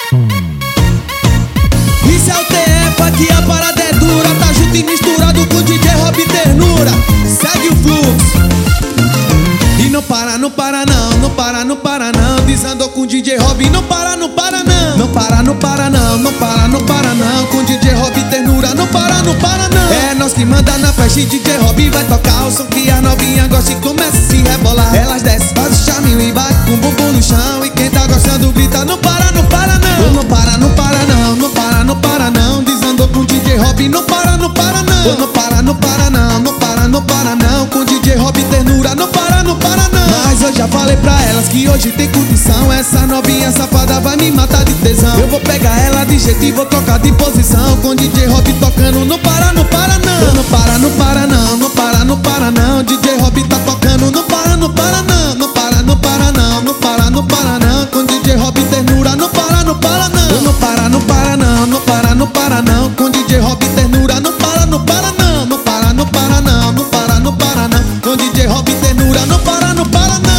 Isso é o TF, aqui a parada é dura. Tá junto e misturado com o DJ Rob Ternura. Segue o fluxo. E não para, não para não, não para, não para não. Desandou com o DJ Rob, não para, não para não. Não para, não para não, não para, não para não. Com o DJ Rob Ternura, não para, não para não. É nós que manda na festa e DJ Rob vai tocar o som que a novinha gosta e começa a se rebolar. Elas descem, faz o charminho e bate com o bumbum no chão. E quem tá gostando grita, não para, não para não. Não para, não para não, não para, não para não. Desandou com o DJ Rob, não para, não para não. Não para, não para não, não para, não para não. Com o DJ Rob Ternura, não para, não para não. Mas eu já falei pra elas que hoje tem condição. Essa novinha safada vai me matar de tesão. Eu vou pegar ela de jeito e vou trocar de posição. Com o DJ Rob tocando, não para, não para não. Não para, não para não, não para, não para não. DJ Rob tá tocando, não para, não para não. Não para, não para não, não para, não para não. Com o DJ Rob Ternura, não para, não para não. Não para, não para não, não para, não para não. Com o DJ Rob Ternura, não para, não para não. Não para, não para não, não para, não para não. Com o DJ Rob Ternura, não para, não para não.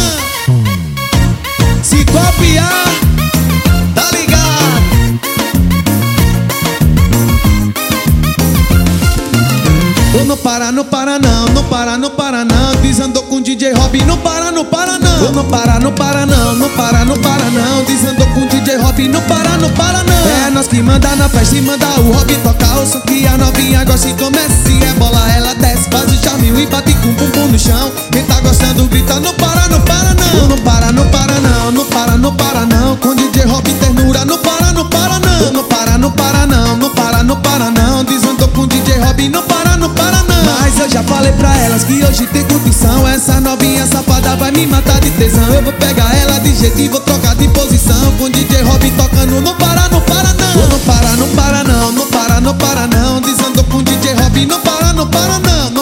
Se copiar, tá ligado? Não para, não para não, não para, não para não. Desandou com o DJ Rob, não para, não para não. Não para, não para não, não para, não para não. Desandou com o DJ Rob, não para, não para não. É nós que manda na festa e manda o Rob tocar o som que a novinha gosta e começa a se rebolar. Ela desce, faz o charminho e bate com o bumbum no chão. Quem tá gostando grita, não para, não para não. Não para, não para não, não para, não para não. Com o DJ Rob Ternura, não para, não para não. Não para, não para não, não para, não para não. Desandou com o DJ Rob, não para, não para não. Mas eu já falei pra elas que hoje tem condição. Essa novinha safada vai me matar de tesão. Eu vou pegar ela de jeito e vou trocar de posição. Com o DJ Rob tocando, não para, não para não. Não para, não para não, não para, não para não. Desandou com o DJ Rob, não para, não para não.